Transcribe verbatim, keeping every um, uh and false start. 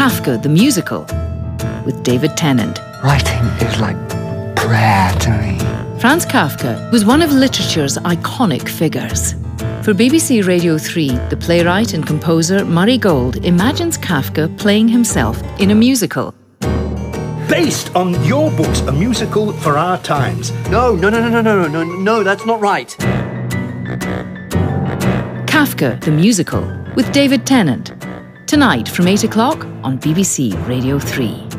Kafka the Musical with David Tennant. Writing is like prayer to me. Franz Kafka was one of literature's iconic figures. For B B C Radio three, the playwright and composer Murray Gold imagines Kafka playing himself in a musical. Based on your books, a musical for our times. No, no, no, no, no, no, no, no, that's not right. Kafka the Musical with David Tennant. Tonight from eight o'clock on B B C Radio three.